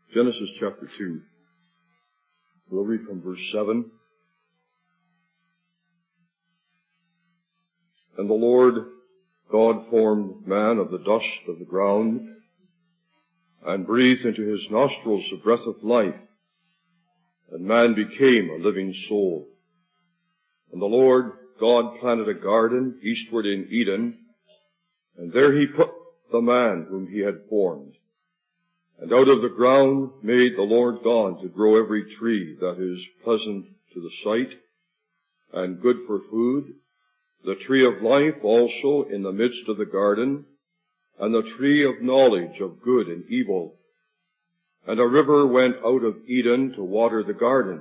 Genesis chapter 2. We'll read from verse 7. And the Lord God formed man of the dust of the ground, and breathed into his nostrils the breath of life, and man became a living soul. And the Lord God planted a garden eastward in Eden, and there he put the man whom he had formed. And out of the ground made the Lord God to grow every tree that is pleasant to the sight, and good for food, the tree of life also in the midst of the garden, and the tree of knowledge of good and evil. And a river went out of Eden to water the garden,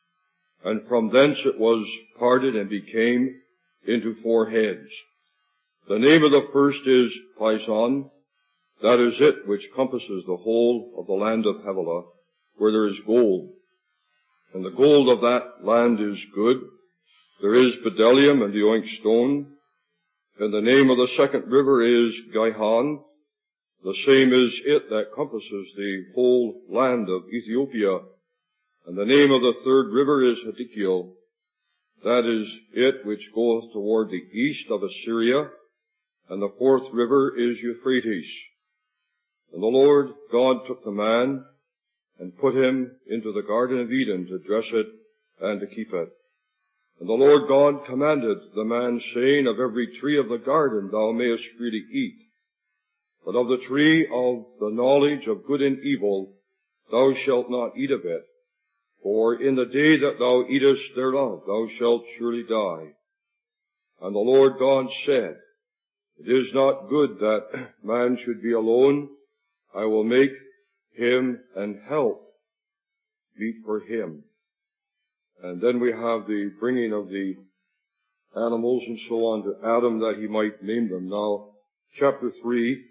and from thence it was parted and became into 4 heads. The name of the first is Pison. That is it which compasses the whole of the land of Havilah, where there is gold. And the gold of that land is good. There is bdellium and the onyx stone. And the name of the second river is Gihon. The same is it that compasses the whole land of Ethiopia. And the name of the third river is Hiddekel. That is it which goeth toward the east of Assyria. And the fourth river is Euphrates. And the Lord God took the man and put him into the Garden of Eden to dress it and to keep it. And the Lord God commanded the man, saying, Of every tree of the garden thou mayest freely eat, but of the tree of the knowledge of good and evil thou shalt not eat of it, for in the day that thou eatest thereof thou shalt surely die. And the Lord God said, It is not good that man should be alone. I will make him an help meet for him. And then we have the bringing of the animals and so on to Adam that he might name them. Now, chapter 3,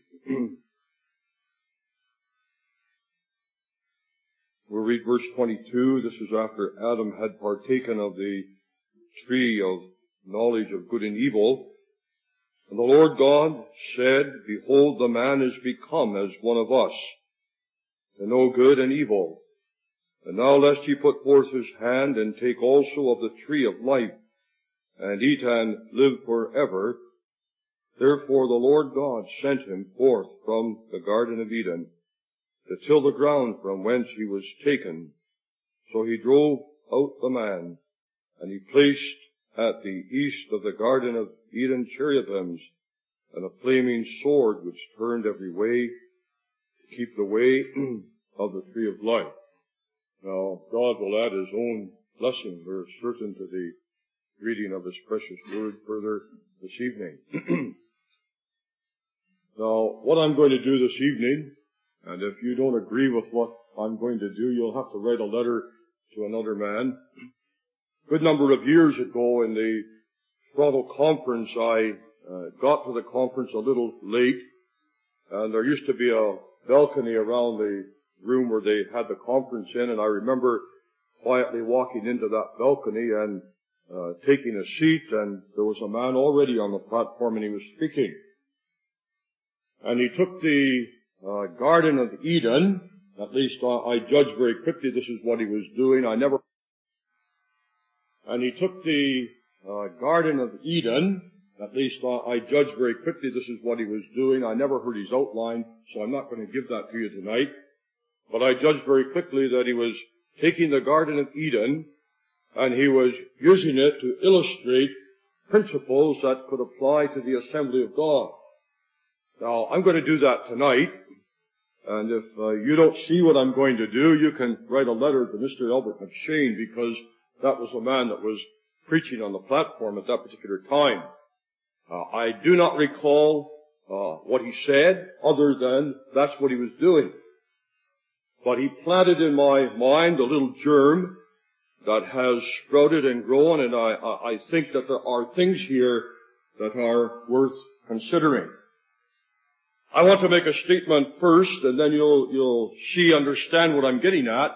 we'll read verse 22. This is after Adam had partaken of the tree of knowledge of good and evil. And the Lord God said, Behold, the man is become as one of us, to know good and evil. And now lest he put forth his hand and take also of the tree of life, and eat and live forever. Therefore the Lord God sent him forth from the Garden of Eden, to till the ground from whence he was taken. So he drove out the man, and he placed at the east of the Garden of Eden cherubims, and a flaming sword which turned every way to keep the way of the tree of life. Now, God will add his own blessing, we're certain, to the reading of his precious word further this evening. Now, what I'm going to do this evening, and if you don't agree with what I'm going to do, you'll have to write a letter to another man. A good number of years ago in the Toronto conference, I got to the conference a little late, and there used to be a balcony around the room where they had the conference in, and I remember quietly walking into that balcony and taking a seat, and there was a man already on the platform, and he was speaking. And he took the Garden of Eden, at least I judged very quickly this is what he was doing. And he took the Garden of Eden, at least I judged very quickly this is what he was doing. I never heard his outline, so I'm not going to give that to you tonight. But I judged very quickly that he was taking the Garden of Eden, and he was using it to illustrate principles that could apply to the assembly of God. Now, I'm going to do that tonight, and if you don't see what I'm going to do, you can write a letter to Mr. Albert McShane, because that was the man that was preaching on the platform at that particular time. I do not recall what he said, other than that's what he was doing. But he planted in my mind a little germ that has sprouted and grown, and I think that there are things here that are worth considering. I want to make a statement first, and then you'll understand what I'm getting at.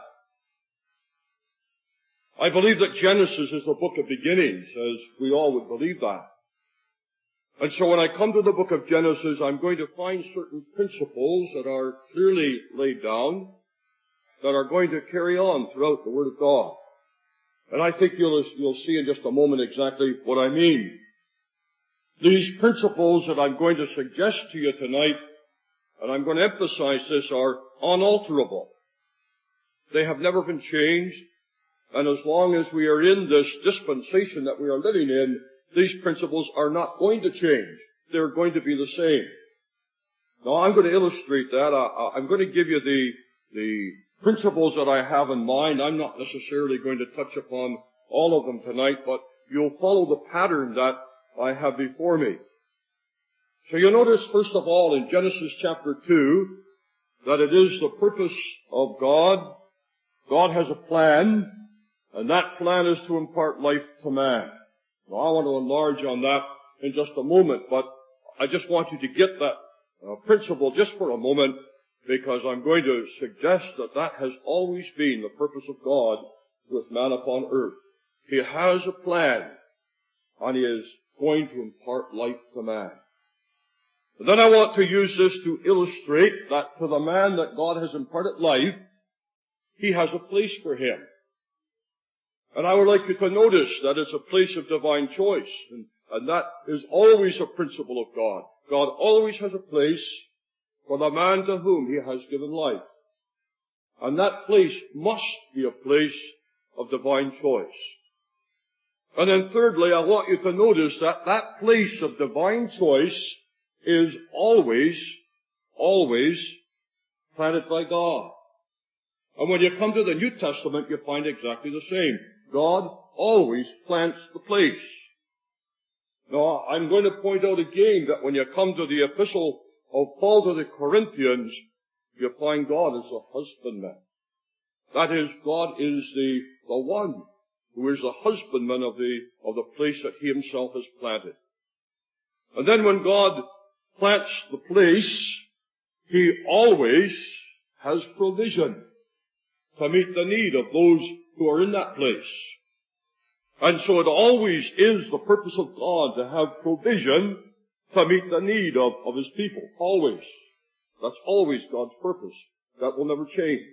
I believe that Genesis is the book of beginnings, as we all would believe that. And so when I come to the book of Genesis, I'm going to find certain principles that are clearly laid down. that are going to carry on throughout the Word of God. And I think you'll see in just a moment exactly what I mean. These principles that I'm going to suggest to you tonight, and I'm going to emphasize this, are unalterable. They have never been changed. And as long as we are in this dispensation that we are living in, these principles are not going to change. They're going to be the same. Now, I'm going to illustrate that. I'm going to give you the principles that I have in mind. I'm not necessarily going to touch upon all of them tonight, but you'll follow the pattern that I have before me. So you'll notice, first of all, in Genesis chapter 2, that it is the purpose of God. God has a plan, and that plan is to impart life to man. Now, I want to enlarge on that in just a moment, but I just want you to get that principle just for a moment, because I'm going to suggest that that has always been the purpose of God with man upon earth. He has a plan, and He is going to impart life to man. And then I want to use this to illustrate that to the man that God has imparted life, He has a place for him. And I would like you to notice that it's a place of divine choice, and that is always a principle of God. God always has a place for the man to whom He has given life. And that place must be a place of divine choice. And then thirdly, I want you to notice that that place of divine choice is always planted by God. And when you come to the New Testament, you find exactly the same. God always plants the place. Now, I'm going to point out again that when you come to the epistle of Paul to the Corinthians, you find God as a husbandman. That is, God is the one who is the husbandman of the place that He Himself has planted. And then when God plants the place, He always has provision to meet the need of those who are in that place. And so it always is the purpose of God to have provision to meet the need of His people. Always. That's always God's purpose. That will never change.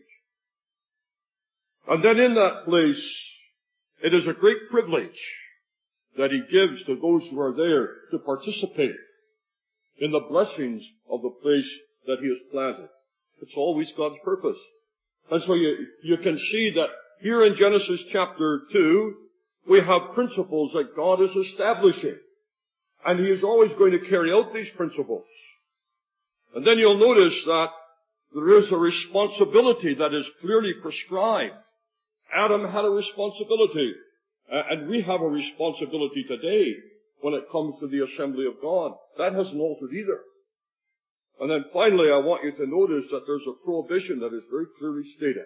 And then in that place, it is a great privilege that He gives to those who are there to participate in the blessings of the place that He has planted. It's always God's purpose. And so you can see that here in Genesis chapter 2, we have principles that God is establishing. And He is always going to carry out these principles. And then you'll notice that there is a responsibility that is clearly prescribed. Adam had a responsibility. And we have a responsibility today when it comes to the assembly of God. That hasn't altered either. And then finally, I want you to notice that there's a prohibition that is very clearly stated.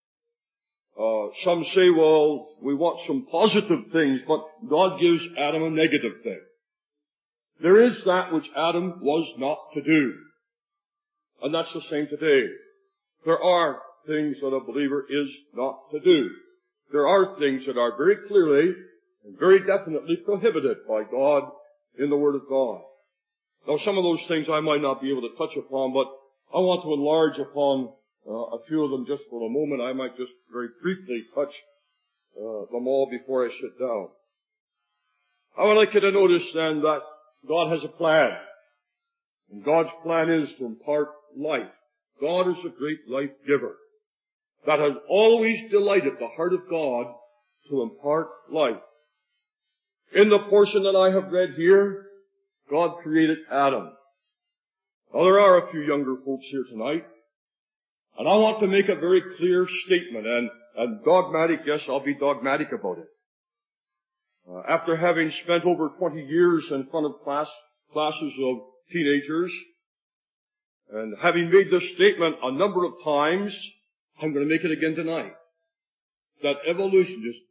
Some say, well, we want some positive things, but God gives Adam a negative thing. There is that which Adam was not to do. And that's the same today. There are things that a believer is not to do. There are things that are very clearly and very definitely prohibited by God in the Word of God. Now, some of those things I might not be able to touch upon, but I want to enlarge upon a few of them just for a moment. I might just very briefly touch them all before I sit down. I would like you to notice then that God has a plan. And God's plan is to impart life. God is a great life giver that has always delighted the heart of God to impart life. In the portion that I have read here, God created Adam. Now, there are a few younger folks here tonight, and I want to make a very clear statement, and dogmatic, yes, I'll be dogmatic about it. After having spent over 20 years in front of classes of teenagers, and having made this statement a number of times, I'm going to make it again tonight, that evolution is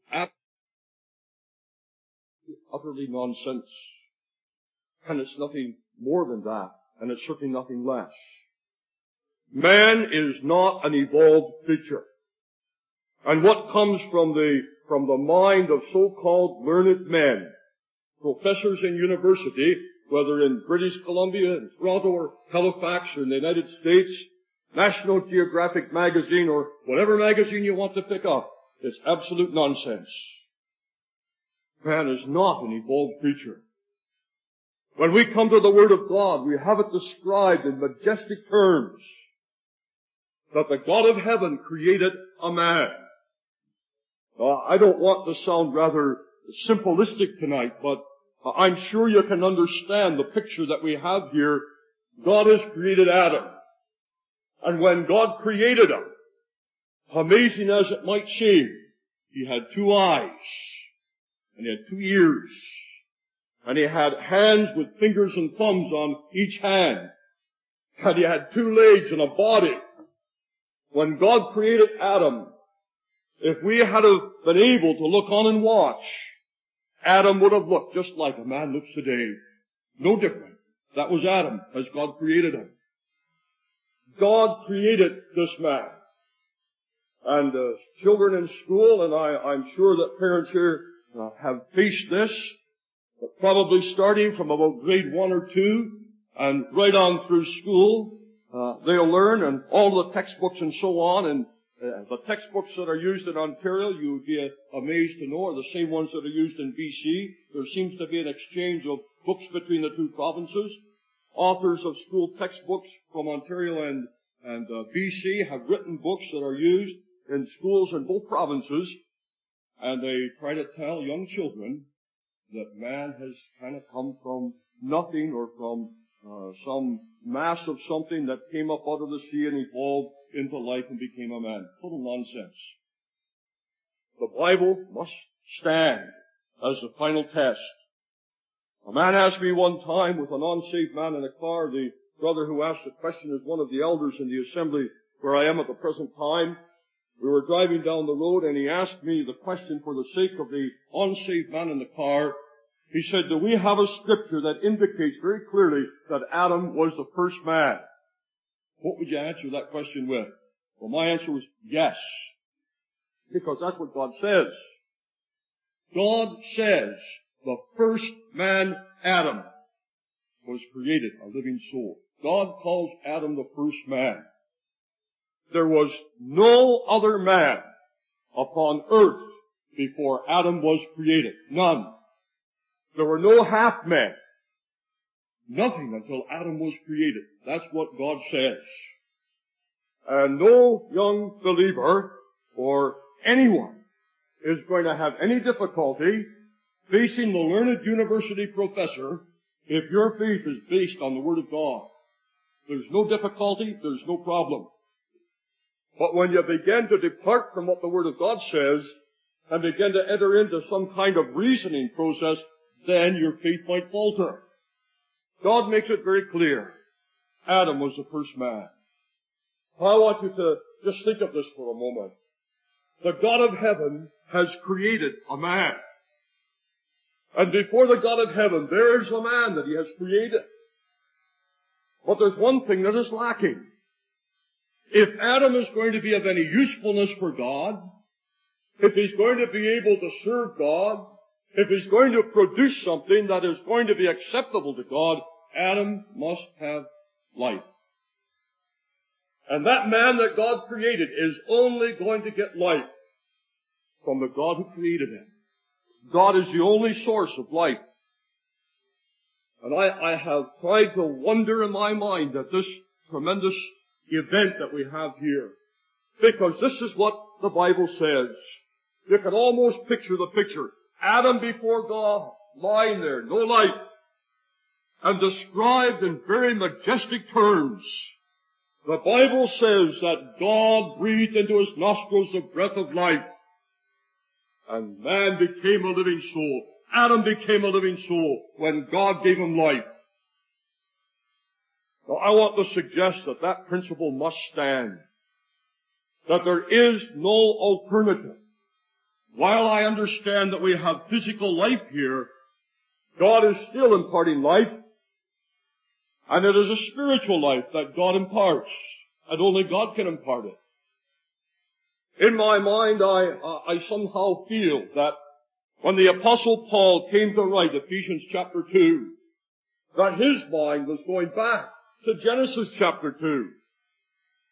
utterly nonsense. And it's nothing more than that, and it's certainly nothing less. Man is not an evolved creature. And what comes from the mind of so-called learned men, professors in university, whether in British Columbia, in Toronto, or Halifax, or in the United States, National Geographic magazine or whatever magazine you want to pick up. It's absolute nonsense. Man is not an evolved creature. When we come to the Word of God, we have it described in majestic terms that the God of heaven created a man. I don't want to sound rather simplistic tonight, but I'm sure you can understand the picture that we have here. God has created Adam. And when God created him, amazing as it might seem, he had 2 eyes, and he had 2 ears, and he had hands with fingers and thumbs on each hand, and he had 2 legs and a body. When God created Adam, if we had have been able to look on and watch, Adam would have looked just like a man looks today. No different. That was Adam as God created him. God created this man. And children in school, and I'm sure that parents here have faced this, but probably starting from about grade 1 or 2 and right on through school, they'll learn, and all the textbooks and so on, and the textbooks that are used in Ontario, you would be amazed to know, are the same ones that are used in BC. There seems to be an exchange of books between the 2 provinces. Authors of school textbooks from Ontario and BC have written books that are used in schools in both provinces, and they try to tell young children that man has kind of come from nothing or from some mass of something that came up out of the sea and evolved into life and became a man. Total nonsense. The Bible must stand as the final test. A man asked me one time with an unsaved man in a car. The brother who asked the question is one of the elders in the assembly where I am at the present time. We were driving down the road and he asked me the question for the sake of the unsaved man in the car. He said, do we have a scripture that indicates very clearly that Adam was the first man? What would you answer that question with? Well, my answer was yes. Because that's what God says. God says the first man, Adam, was created, a living soul. God calls Adam the first man. There was no other man upon earth before Adam was created. None. There were no half men. Nothing until Adam was created. That's what God says. And no young believer or anyone is going to have any difficulty facing the learned university professor if your faith is based on the Word of God. There's no difficulty, there's no problem. But when you begin to depart from what the Word of God says and begin to enter into some kind of reasoning process, then your faith might falter. God makes it very clear. Adam was the first man. I want you to just think of this for a moment. The God of heaven has created a man. And before the God of heaven, there is a man that he has created. But there's one thing that is lacking. If Adam is going to be of any usefulness for God, if he's going to be able to serve God, if he's going to produce something that is going to be acceptable to God, Adam must have life. And that man that God created is only going to get life from the God who created him. God is the only source of life. And I have tried to wonder in my mind at this tremendous event that we have here. Because this is what the Bible says. You can almost picture the picture. Adam before God, lying there, no life. And described in very majestic terms. The Bible says that God breathed into his nostrils the breath of life. And man became a living soul. Adam became a living soul when God gave him life. Now, I want to suggest that that principle must stand. That there is no alternative. While I understand that we have physical life here, God is still imparting life. And it is a spiritual life that God imparts. And only God can impart it. In my mind, I somehow feel that when the Apostle Paul came to write Ephesians chapter 2, that his mind was going back to Genesis chapter 2.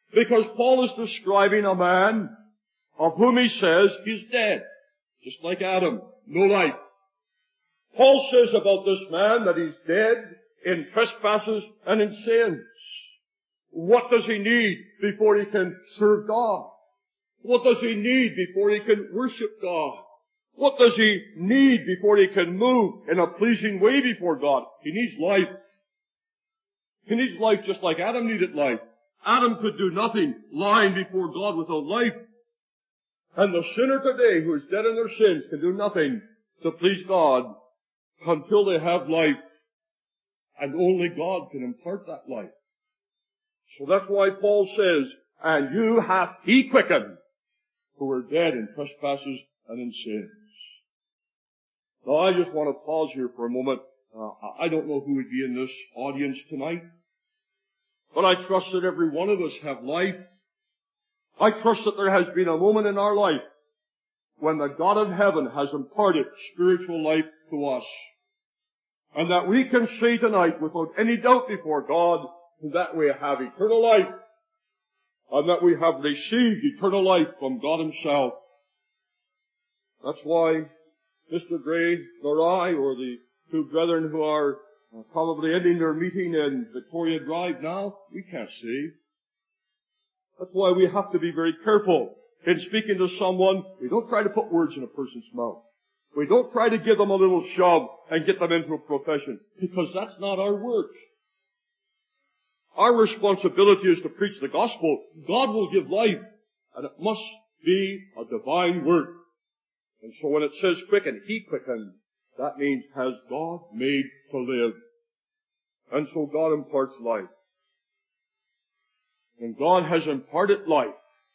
Because Paul is describing a man of whom he says he's dead. Just like Adam, no life. Paul says about this man that he's dead in trespasses and in sins. What does he need before he can serve God? What does he need before he can worship God? What does he need before he can move in a pleasing way before God? He needs life. He needs life just like Adam needed life. Adam could do nothing lying before God without life. And the sinner today who is dead in their sins can do nothing to please God until they have life. And only God can impart that life. So that's why Paul says, and you hath he quickened who were dead in trespasses and in sins. Now I just want to pause here for a moment. I don't know who would be in this audience tonight, but I trust that every one of us have life. I trust that there has been a moment in our life when the God of heaven has imparted spiritual life to us. And that we can say tonight without any doubt before God that we have eternal life and that we have received eternal life from God Himself. That's why Mr. Gray nor I or the two brethren who are probably ending their meeting in Victoria Drive now, we can't say. That's why we have to be very careful in speaking to someone. We don't try to put words in a person's mouth. We don't try to give them a little shove and get them into a profession, because that's not our work. Our responsibility is to preach the gospel. God will give life, and it must be a divine work. And so when it says quicken, He quickened, that means has God made to live. And so God imparts life. And God has imparted life.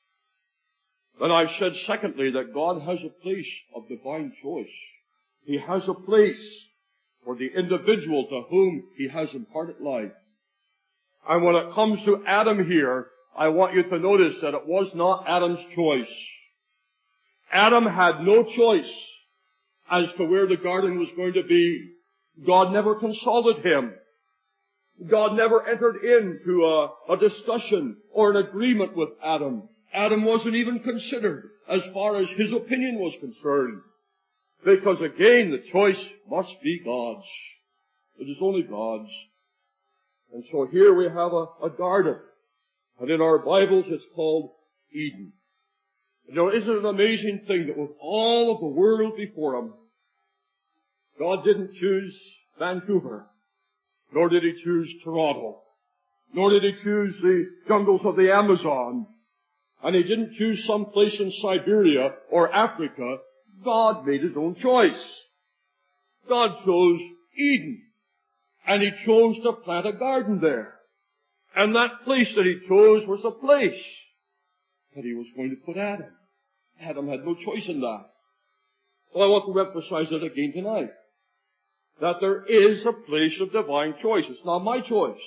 Then I've said secondly that God has a place of divine choice. He has a place for the individual to whom He has imparted life. And when it comes to Adam here, I want you to notice that it was not Adam's choice. Adam had no choice as to where the garden was going to be. God never consulted him. God never entered into a discussion or an agreement with Adam. Adam wasn't even considered as far as his opinion was concerned. Because again, the choice must be God's. It is only God's. And so here we have a garden. And in our Bibles it's called Eden. You know, isn't it an amazing thing that with all of the world before Him, God didn't choose Vancouver, nor did He choose Toronto, nor did He choose the jungles of the Amazon, and He didn't choose some place in Siberia or Africa. God made His own choice. God chose Eden, and He chose to plant a garden there. And that place that He chose was a place that He was going to put Adam. Adam had no choice in that. Well, I want to emphasize that again tonight. That there is a place of divine choice. It's not my choice.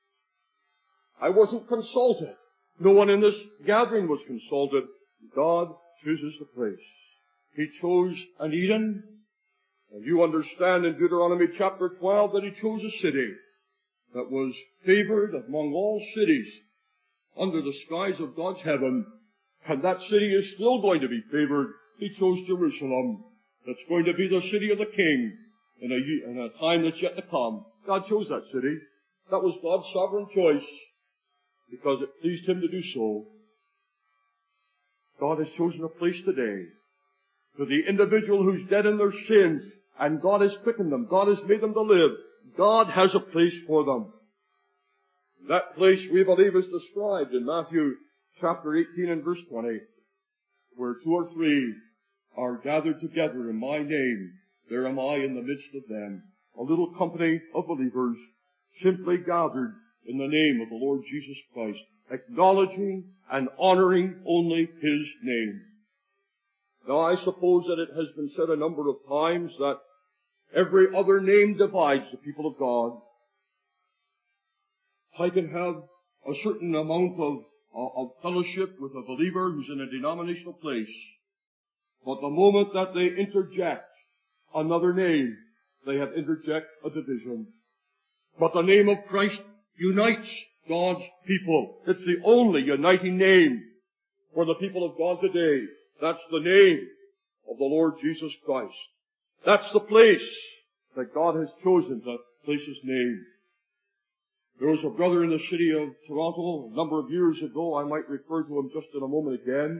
I wasn't consulted. No one in this gathering was consulted. God chooses the place. He chose an Eden. And you understand in Deuteronomy chapter 12 that He chose a city that was favored among all cities under the skies of God's heaven. And that city is still going to be favored. He chose Jerusalem. That's going to be the city of the King in a time that's yet to come. God chose that city. That was God's sovereign choice because it pleased Him to do so. God has chosen a place today for the individual who's dead in their sins, and God has quickened them. God has made them to live. God has a place for them. That place, we believe, is described in Matthew chapter 18 and verse 20, where 2 or 3 are gathered together in my name. There am I in the midst of them. A little company of believers simply gathered in the name of the Lord Jesus Christ, acknowledging and honoring only His name. Now I suppose that it has been said a number of times that every other name divides the people of God. I can have a certain amount of fellowship with a believer who's in a denominational place, but the moment that they interject another name, they have interject a division. But the name of Christ unites God's people. It's the only uniting name for the people of God today. That's the name of the Lord Jesus Christ. That's the place that God has chosen to place His name. There was a brother in the city of Toronto a number of years ago. I might refer to him just in a moment again.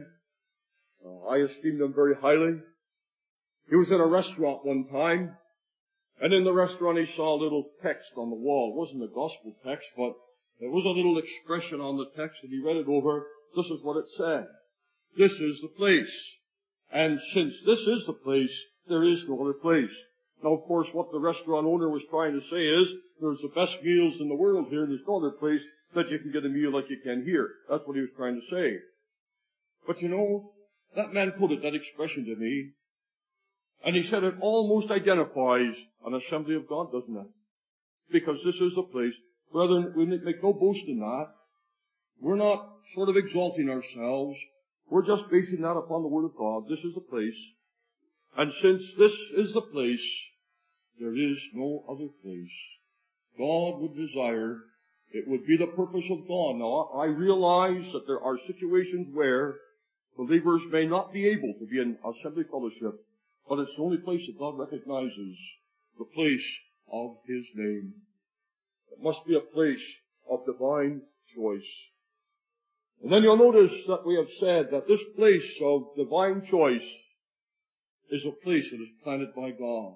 I esteemed him very highly. He was in a restaurant one time, and in the restaurant he saw a little text on the wall. It wasn't a gospel text, but there was a little expression on the text, and he read it over. This is what it said. This is the place. And since this is the place, there is no other place. Now, of course, what the restaurant owner was trying to say is, there's the best meals in the world here, and there's no other place that you can get a meal like you can here. That's what he was trying to say. But you know, that man quoted that expression to me, and he said it almost identifies an Assembly of God, doesn't it? Because this is the place. Brethren, we make no boast in that. We're not sort of exalting ourselves. We're just basing that upon the Word of God. This is the place. And since this is the place, there is no other place. God would desire, it would be the purpose of God. Now, I realize that there are situations where believers may not be able to be in assembly fellowship, but it's the only place that God recognizes, the place of His name. It must be a place of divine choice. And then you'll notice that we have said that this place of divine choice is a place that is planted by God.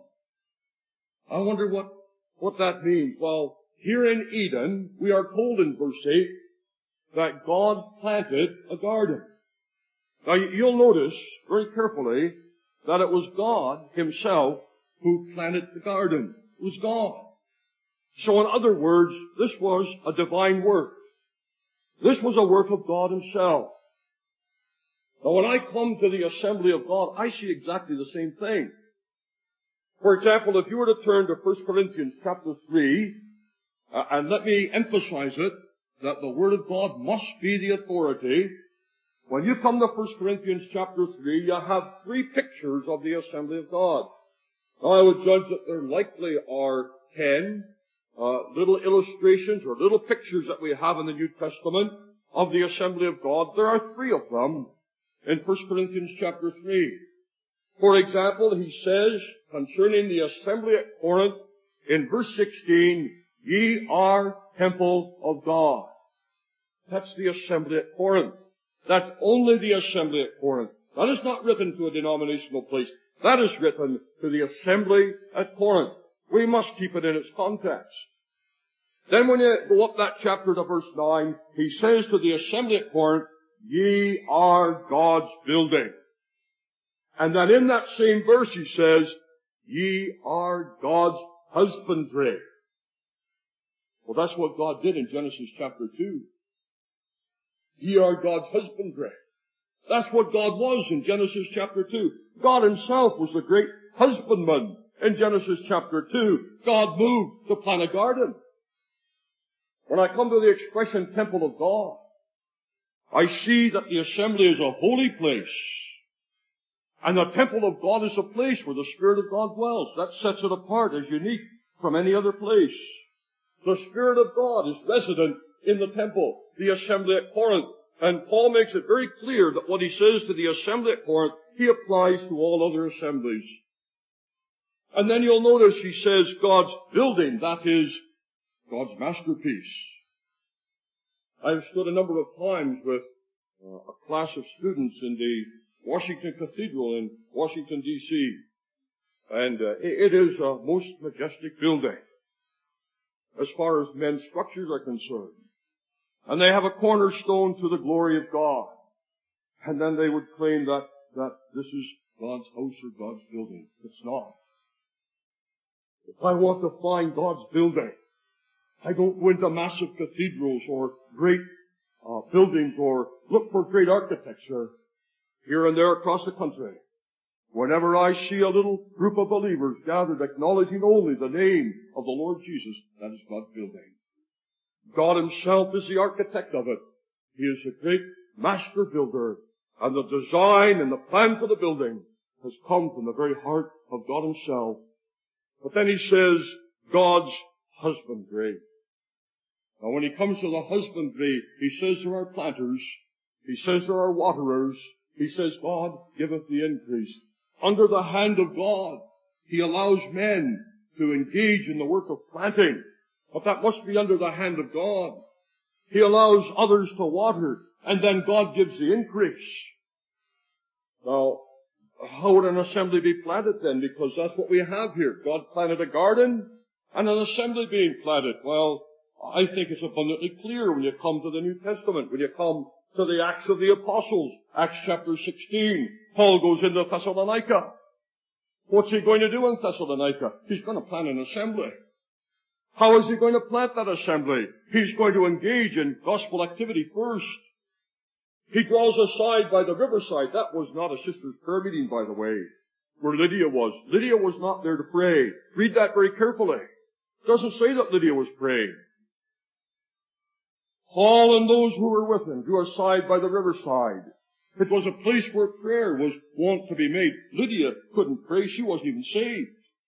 I wonder what that means. Well, here in Eden, we are told in verse 8 that God planted a garden. Now, you'll notice very carefully that it was God Himself who planted the garden. It was God. So in other words, this was a divine work. This was a work of God Himself. Now, when I come to the assembly of God, I see exactly the same thing. For example, if you were to turn to 1 Corinthians chapter 3, and let me emphasize it, that the Word of God must be the authority. When you come to 1 Corinthians chapter 3, you have three pictures of the assembly of God. Now, I would judge that there likely are 10 little illustrations or little pictures that we have in the New Testament of the assembly of God. There are three of them in 1 Corinthians chapter 3. For example, he says concerning the assembly at Corinth in verse 16, ye are temple of God. That's the assembly at Corinth. That's only the assembly at Corinth. That is not written to a denominational place. That is written to the assembly at Corinth. We must keep it in its context. Then when you go up that chapter to verse 9, he says to the assembly at Corinth, ye are God's building. And then in that same verse he says, ye are God's husbandry. Well, that's what God did in Genesis chapter 2. Ye are God's husbandry. That's what God was in Genesis chapter 2. God Himself was the great husbandman in Genesis chapter 2. God moved to plant a garden. When I come to the expression temple of God, I see that the assembly is a holy place. And the temple of God is a place where the Spirit of God dwells. That sets it apart as unique from any other place. The Spirit of God is resident in the temple, the assembly at Corinth. And Paul makes it very clear that what he says to the assembly at Corinth, he applies to all other assemblies. And then you'll notice he says God's building, that is God's masterpiece. I've stood a number of times with a class of students in the Washington Cathedral in Washington, D.C. And it is a most majestic building as far as men's structures are concerned. And they have a cornerstone to the glory of God. And then they would claim that this is God's house or God's building. It's not. If I want to find God's building, I don't go into massive cathedrals or great buildings or look for great architecture here and there across the country. Whenever I see a little group of believers gathered acknowledging only the name of the Lord Jesus, that is God's building. God Himself is the architect of it. He is the great master builder. And the design and the plan for the building has come from the very heart of God Himself. But then he says, God's husbandry. Now when he comes to the husbandry, he says there are planters, he says there are waterers, he says God giveth the increase. Under the hand of God, he allows men to engage in the work of planting, but that must be under the hand of God. He allows others to water, and then God gives the increase. Now, how would an assembly be planted then? Because that's what we have here. God planted a garden and an assembly being planted. Well, I think it's abundantly clear when you come to the New Testament, when you come to the Acts of the Apostles, Acts chapter 16. Paul goes into Thessalonica. What's he going to do in Thessalonica? He's going to plant an assembly. How is he going to plant that assembly? He's going to engage in gospel activity first. He draws aside by the riverside. That was not a sister's prayer meeting, by the way, where Lydia was. Lydia was not there to pray. Read that very carefully. It doesn't say that Lydia was praying. Paul and those who were with him drew aside by the riverside. It was a place where prayer was wont to be made. Lydia couldn't pray. She wasn't even saved.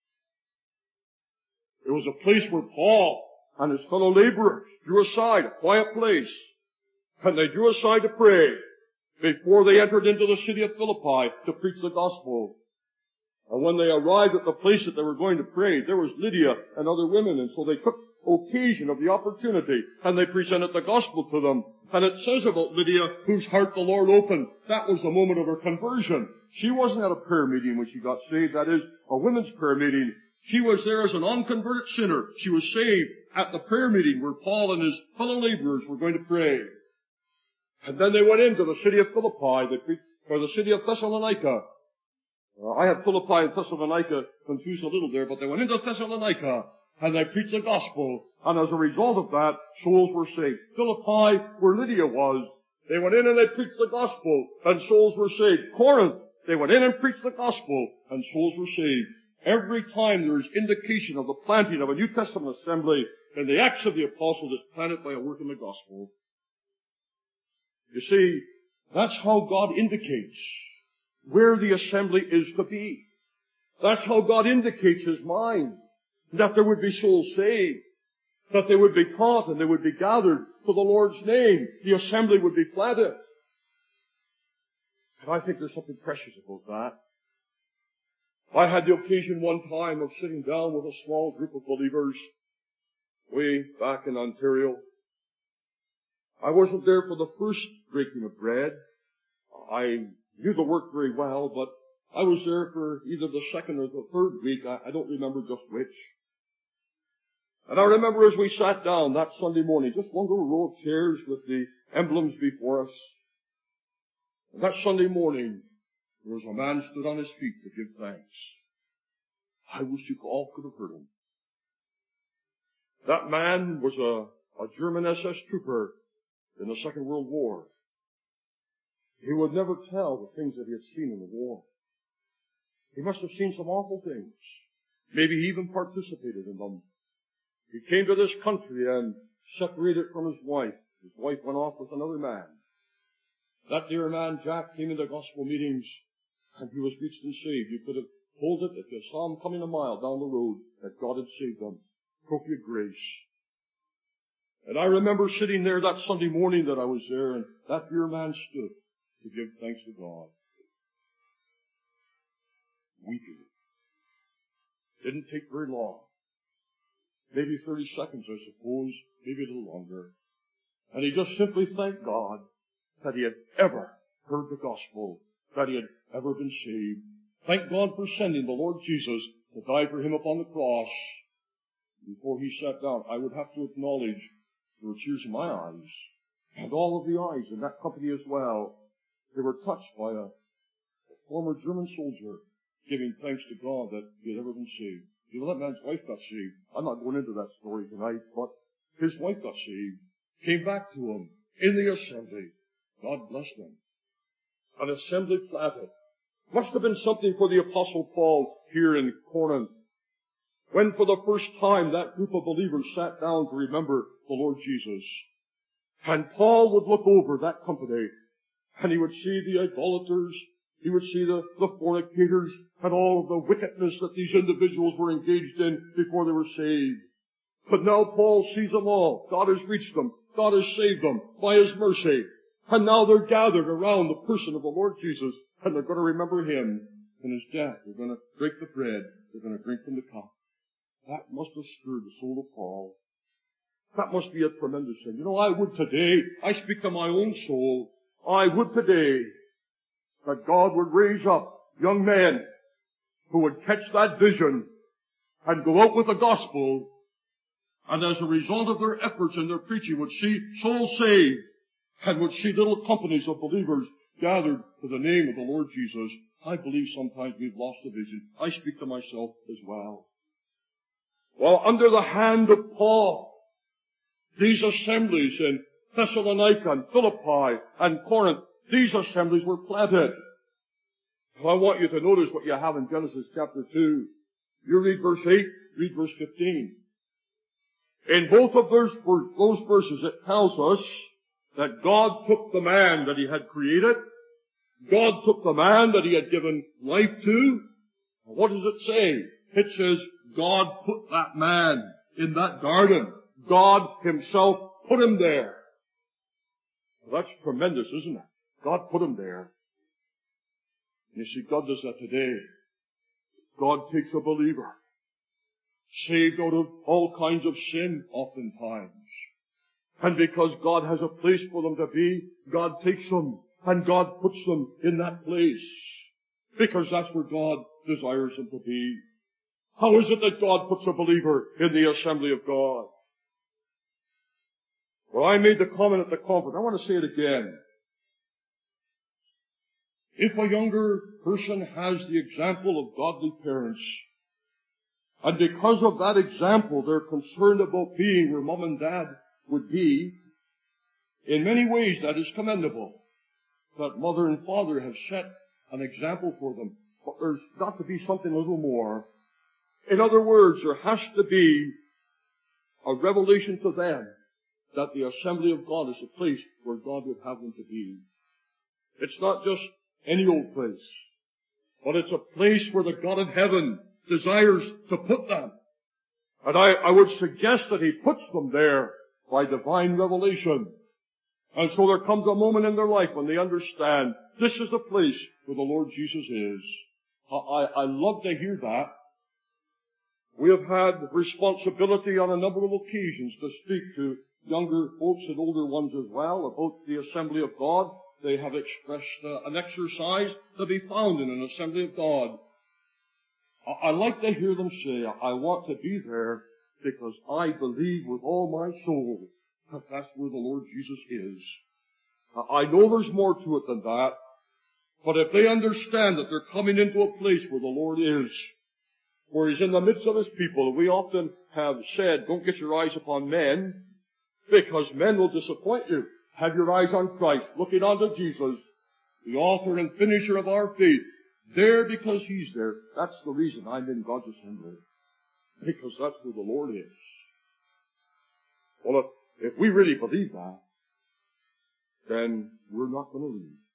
It was a place where Paul and his fellow laborers drew aside, a quiet place. And they drew aside to pray before they entered into the city of Philippi to preach the gospel. And when they arrived at the place that they were going to pray, there was Lydia and other women, and so they took occasion of the opportunity, and they presented the gospel to them. And it says about Lydia, whose heart the Lord opened, that was the moment of her conversion. She wasn't at a prayer meeting when she got saved, that is, a women's prayer meeting. She was there as an unconverted sinner. She was saved at the prayer meeting where Paul and his fellow laborers were going to pray. And then they went into the city of Philippi, or the city of Thessalonica. I had Philippi and Thessalonica confused a little there, but they went into Thessalonica, and they preached the gospel, and as a result of that, souls were saved. Philippi, where Lydia was, they went in and they preached the gospel, and souls were saved. Corinth, they went in and preached the gospel, and souls were saved. Every time there is indication of the planting of a New Testament assembly, in the Acts of the Apostles, it's planted by a work in the gospel. You see, that's how God indicates where the assembly is to be. That's how God indicates His mind, that there would be souls saved, that they would be taught and they would be gathered for the Lord's name. The assembly would be planted. And I think there's something precious about that. I had the occasion one time of sitting down with a small group of believers way back in Ontario. I wasn't there for the first breaking of bread. I knew the work very well, but I was there for either the second or the third week. I don't remember just which. And I remember as we sat down that Sunday morning, just one little row of chairs with the emblems before us. And that Sunday morning, there was a man stood on his feet to give thanks. I wish you all could have heard him. That man was a German SS trooper in the Second World War. He would never tell the things that he had seen in the war. He must have seen some awful things. Maybe he even participated in them. He came to this country and separated from his wife. His wife went off with another man. That dear man, Jack, came into gospel meetings and he was reached and saved. You could have told it if you saw him coming a mile down the road that God had saved him. Trophy of grace. And I remember sitting there that Sunday morning that I was there, and that dear man stood to give thanks to God. Weeping. Didn't take very long. Maybe 30 seconds, I suppose, maybe a little longer. And he just simply thanked God that he had ever heard the gospel, that he had ever been saved. Thank God for sending the Lord Jesus to die for him upon the cross. Before he sat down, I would have to acknowledge there were tears in my eyes, and all of the eyes in that company as well. They were touched by a former German soldier giving thanks to God that he had ever been saved. You know, that man's wife got saved. I'm not going into that story tonight, but his wife got saved, came back to him in the assembly. God blessed him. An assembly planted. Must have been something for the Apostle Paul here in Corinth, when for the first time that group of believers sat down to remember the Lord Jesus. And Paul would look over that company, and he would see the idolaters, he would see the fornicators, and all of the wickedness that these individuals were engaged in before they were saved. But now Paul sees them all. God has reached them. God has saved them by His mercy. And now they're gathered around the person of the Lord Jesus, and they're going to remember Him and His death. They're going to break the bread. They're going to drink from the cup. That must have stirred the soul of Paul. That must be a tremendous thing. You know, I would today, I speak to my own soul, I would today that God would raise up young men who would catch that vision and go out with the gospel, and as a result of their efforts and their preaching would see souls saved, and would see little companies of believers gathered to the name of the Lord Jesus. I believe sometimes we've lost the vision. I speak to myself as well. Well, under the hand of Paul, these assemblies in Thessalonica and Philippi and Corinth, these assemblies were planted. I want you to notice what you have in Genesis chapter 2. You read verse 8, read verse 15. In both of those verses it tells us that God took the man that He had created. God took the man that He had given life to. What does it say? It says God put that man in that garden. God Himself put him there. Well, that's tremendous, isn't it? God put him there. You see, God does that today. God takes a believer, saved out of all kinds of sin oftentimes. And because God has a place for them to be, God takes them and God puts them in that place. Because that's where God desires them to be. How is it that God puts a believer in the assembly of God? Well, I made the comment at the conference. I want to say it again. If a younger person has the example of godly parents, and because of that example they're concerned about being where mom and dad would be, in many ways that is commendable. That mother and father have set an example for them. But there's got to be something a little more. In other words, there has to be a revelation to them that the assembly of God is a place where God would have them to be. It's not just any old place, but it's a place where the God of heaven desires to put them. And I would suggest that He puts them there by divine revelation. And so there comes a moment in their life when they understand this is the place where the Lord Jesus is. I love to hear that. We have had responsibility on a number of occasions to speak to younger folks and older ones as well about the assembly of God. They have expressed an exercise to be found in an assembly of God. I like to hear them say, I want to be there because I believe with all my soul that that's where the Lord Jesus is. I know there's more to it than that, but if they understand that they're coming into a place where the Lord is, where He's in the midst of His people, we often have said, don't get your eyes upon men, because men will disappoint you. Have your eyes on Christ, looking unto Jesus, the author and finisher of our faith. There because He's there. That's the reason I'm in God's assembly. Because that's where the Lord is. Well, if we really believe that, then we're not going to leave.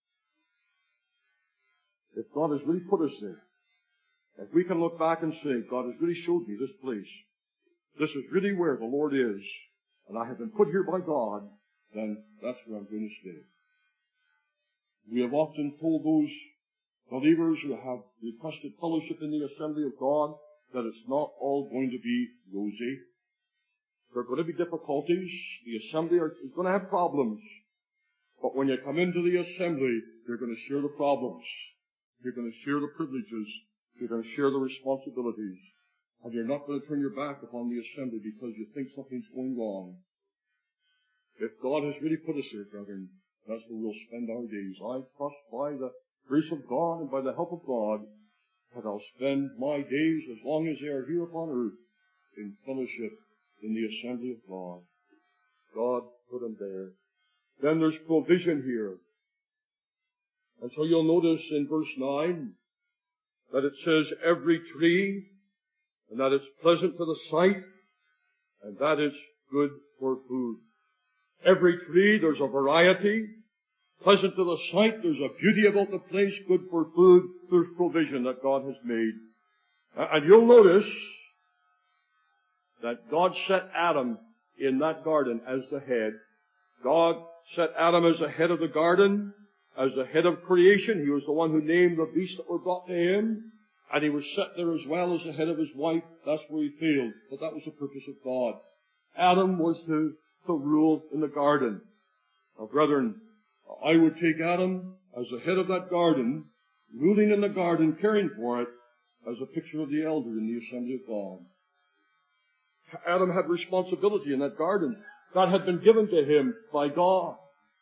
If God has really put us there, if we can look back and say, God has really showed me this place, this is really where the Lord is, and I have been put here by God, then that's where I'm going to stay. We have often told those believers who have requested fellowship in the assembly of God that it's not all going to be rosy. There are going to be difficulties. The assembly is going to have problems. But when you come into the assembly, you're going to share the problems. You're going to share the privileges. You're going to share the responsibilities. And you're not going to turn your back upon the assembly because you think something's going wrong. If God has really put us here, brethren, that's where we'll spend our days. I trust by the grace of God and by the help of God that I'll spend my days as long as they are here upon earth in fellowship in the assembly of God. God put them there. Then there's provision here. And so you'll notice in verse 9 that it says every tree, and that it's pleasant to the sight, and that it's good for food. Every tree, there's a variety. Pleasant to the sight, there's a beauty about the place. Good for food, there's provision that God has made. And you'll notice that God set Adam in that garden as the head. God set Adam as the head of the garden, as the head of creation. He was the one who named the beasts that were brought to him. And he was set there as well as the head of his wife. That's where he failed. But that was the purpose of God. Adam was to rule in the garden. Now, brethren, I would take Adam as the head of that garden, ruling in the garden, caring for it, as a picture of the elder in the assembly of God. Adam had responsibility in that garden. That had been given to him by God.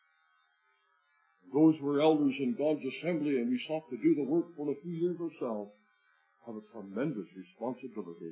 Those who were elders in God's assembly, and we sought to do the work for a few years ourselves, have a tremendous responsibility.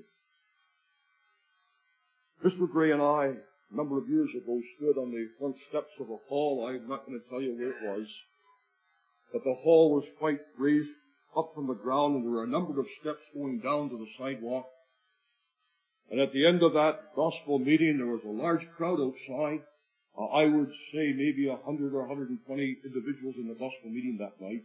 Mr. Gray and I, a number of years ago, stood on the front steps of a hall. I'm not going to tell you where it was, but the hall was quite raised up from the ground, and there were a number of steps going down to the sidewalk. And at the end of that gospel meeting, there was a large crowd outside. I would say maybe 100 or 120 individuals in the gospel meeting that night.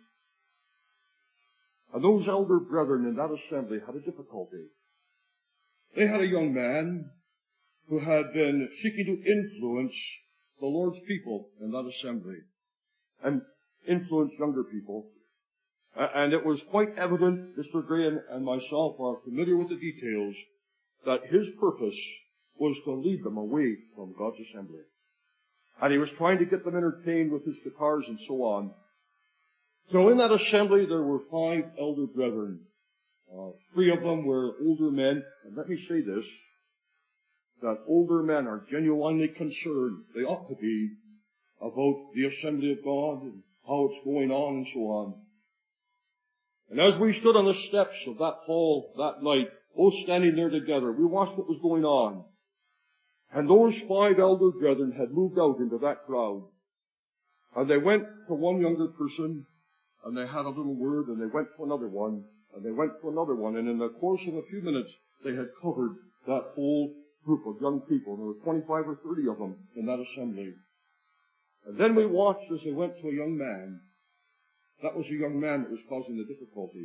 And those elder brethren in that assembly had a difficulty. They had a young man who had been seeking to influence the Lord's people in that assembly and influence younger people. And it was quite evident, Mr. Gray and myself are familiar with the details, that his purpose was to lead them away from God's assembly. And he was trying to get them entertained with his guitars and so on. So in that assembly there were 5 elder brethren. 3 of them were older men. And let me say this, that older men are genuinely concerned, they ought to be, about the assembly of God and how it's going on and so on. And as we stood on the steps of that hall that night, both standing there together, we watched what was going on. And those 5 elder brethren had moved out into that crowd. And they went to one younger person, and they had a little word, and they went to another one, and they went to another one, and in the course of a few minutes, they had covered that whole group of young people. There were 25 or 30 of them in that assembly. And then we watched as they went to a young man. That was a young man that was causing the difficulty.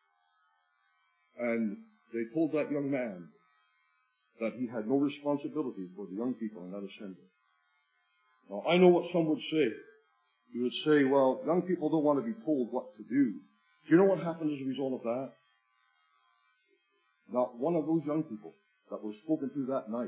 And they told that young man that he had no responsibility for the young people in that assembly. Now, I know what some would say. You would say, well, young people don't want to be told what to do. Do you know what happened as a result of that? Not one of those young people that was spoken to that night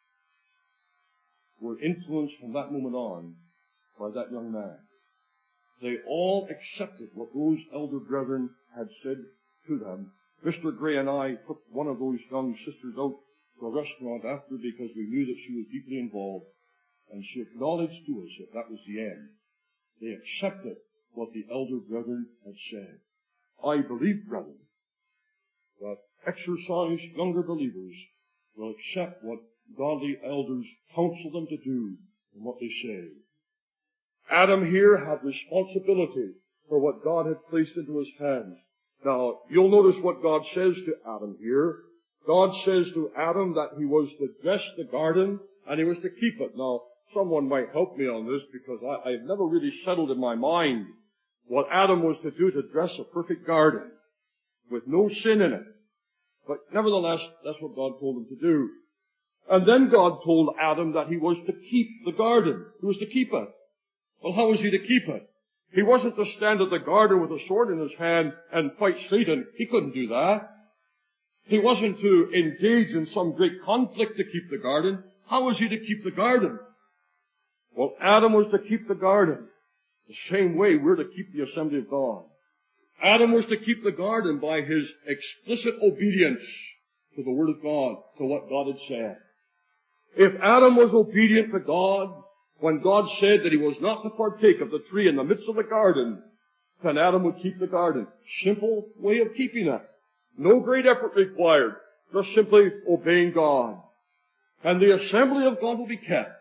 were influenced from that moment on by that young man. They all accepted what those elder brethren had said to them. Mr. Gray and I took one of those young sisters out to a restaurant after because we knew that she was deeply involved. And she acknowledged to us that that was the end. They accepted what the elder brethren had said. I believe, brethren, that exercised younger believers will accept what godly elders counsel them to do and what they say. Adam here had responsibility for what God had placed into his hands. Now, you'll notice what God says to Adam here. God says to Adam that he was to dress the garden and he was to keep it. Now, someone might help me on this because I've never really settled in my mind what Adam was to do to dress a perfect garden with no sin in it. But nevertheless, that's what God told him to do. And then God told Adam that he was to keep the garden. He was to keep it. Well, how was he to keep it? He wasn't to stand at the garden with a sword in his hand and fight Satan. He couldn't do that. He wasn't to engage in some great conflict to keep the garden. How was he to keep the garden? Well, Adam was to keep the garden the same way we're to keep the assembly of God. Adam was to keep the garden by his explicit obedience to the Word of God, to what God had said. If Adam was obedient to God, when God said that he was not to partake of the tree in the midst of the garden, then Adam would keep the garden. Simple way of keeping it. No great effort required. Just simply obeying God. And the assembly of God will be kept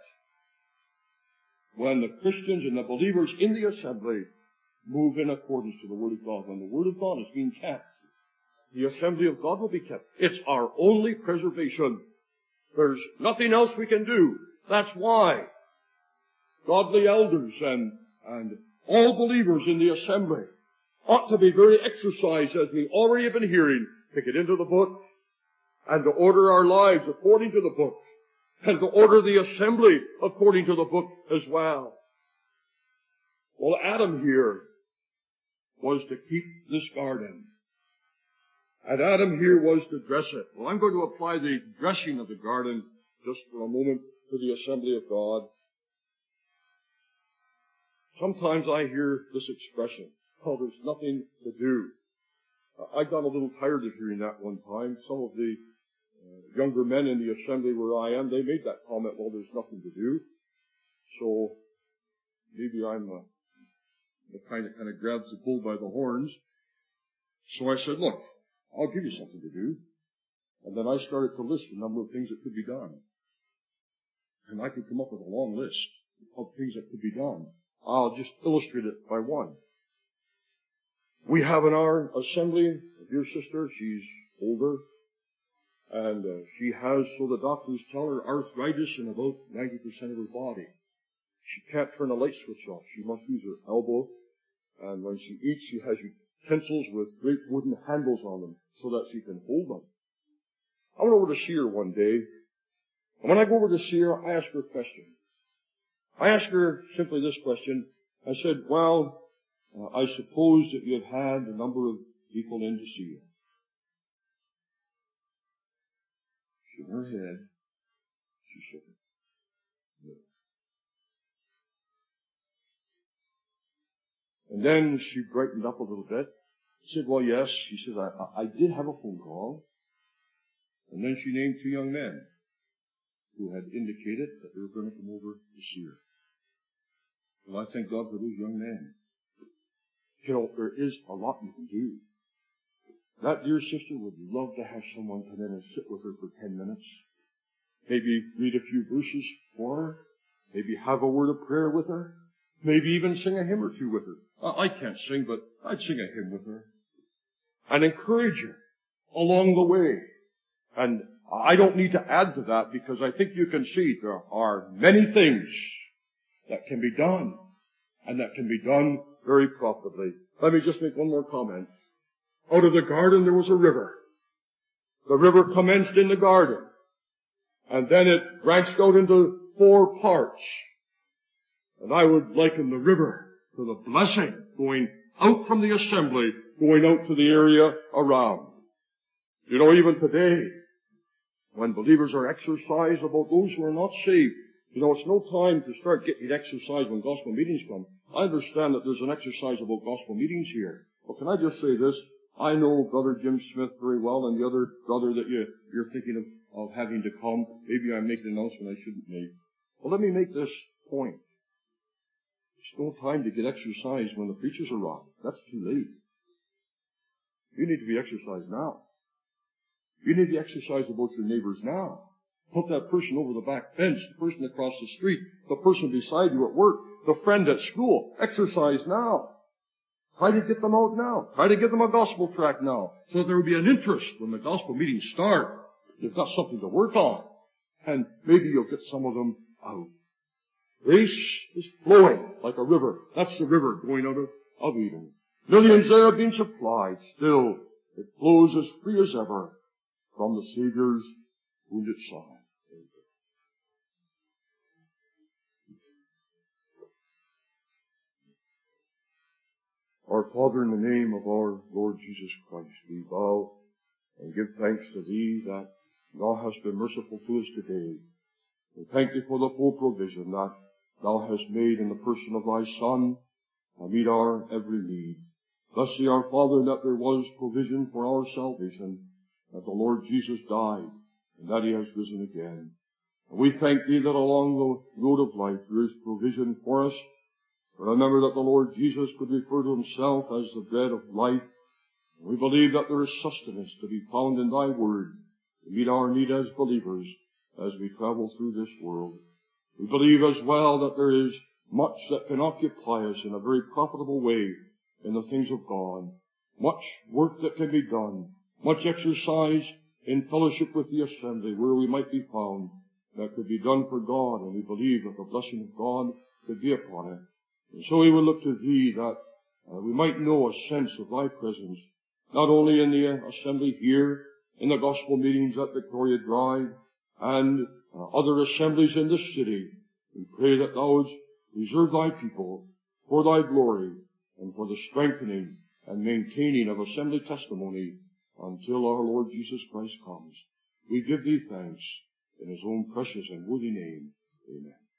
when the Christians and the believers in the assembly move in accordance to the Word of God. When the Word of God is being kept, the assembly of God will be kept. It's our only preservation. There's nothing else we can do. That's why godly elders and all believers in the assembly ought to be very exercised, as we already have been hearing, to get into the book and to order our lives according to the book, and to order the assembly according to the book as well. Well, Adam here was to keep this garden. And Adam here was to dress it. Well, I'm going to apply the dressing of the garden just for a moment to the assembly of God. Sometimes I hear this expression, oh, there's nothing to do. I got a little tired of hearing that one time. Some of the younger men in the assembly where I am, they made that comment, well, there's nothing to do. So maybe I'm the kind that kind of grabs the bull by the horns. So I said, look, I'll give you something to do. And then I started to list a number of things that could be done. And I could come up with a long list of things that could be done. I'll just illustrate it by one. We have in our assembly a dear sister, she's older, and she has, so the doctors tell her, arthritis in about 90% of her body. She can't turn a light switch off. She must use her elbow, and when she eats, she has utensils with great wooden handles on them so that she can hold them. I went over to see her one day, and when I go over to see her, I ask her a question. I asked her simply this question. I said, well, I suppose that you have had a number of people in to see you. She shook her head. She shook it. No. And then she brightened up a little bit. She said, well, yes. She said, I did have a phone call. And then she named two young men who had indicated that they were going to come over to see her. Well, I thank God for those young men. You know, there is a lot you can do. That dear sister would love to have someone come in and sit with her for 10 minutes. Maybe read a few verses for her. Maybe have a word of prayer with her. Maybe even sing a hymn or two with her. I can't sing, but I'd sing a hymn with her. And encourage her along the way. And I don't need to add to that because I think you can see there are many things that can be done. And that can be done very profitably. Let me just make one more comment. Out of the garden there was a river. The river commenced in the garden. And then it branched out into 4 parts. And I would liken the river to the blessing going out from the assembly, going out to the area around. You know, even today, when believers are exercised about those who are not saved, you know, it's no time to start getting exercise when gospel meetings come. I understand that there's an exercise about gospel meetings here. But can I just say this? I know Brother Jim Smith very well and the other brother that you're thinking of having to come. Maybe I make an announcement I shouldn't make. Well, let me make this point. There's no time to get exercise when the preachers arrive. That's too late. You need to be exercised now. You need to exercise about your neighbors now. Put that person over the back bench, the person across the street, the person beside you at work, the friend at school. Exercise now. Try to get them out now. Try to give them a gospel tract now, so that there will be an interest when the gospel meetings start. You've got something to work on. And maybe you'll get some of them out. Grace is flowing like a river. That's the river going out of Eden. Millions there have been supplied. Still, it flows as free as ever from the Savior's wounded side. Our Father, in the name of our Lord Jesus Christ, we bow and give thanks to Thee that Thou hast been merciful to us today. We thank Thee for the full provision that Thou hast made in the person of Thy Son to meet our every need. Bless Thee, our Father, that there was provision for our salvation, that the Lord Jesus died, and that He has risen again. And we thank Thee that along the road of life there is provision for us. Remember that the Lord Jesus could refer to Himself as the bread of life. And we believe that there is sustenance to be found in Thy Word to meet our need as believers as we travel through this world. We believe as well that there is much that can occupy us in a very profitable way in the things of God. Much work that can be done. Much exercise in fellowship with the assembly where we might be found that could be done for God. And we believe that the blessing of God could be upon it. And so we will look to Thee that we might know a sense of Thy presence, not only in the assembly here, in the gospel meetings at Victoria Drive, and other assemblies in this city. We pray that thou wouldst preserve thy people for thy glory and for the strengthening and maintaining of assembly testimony until our Lord Jesus Christ comes. We give thee thanks in his own precious and worthy name. Amen.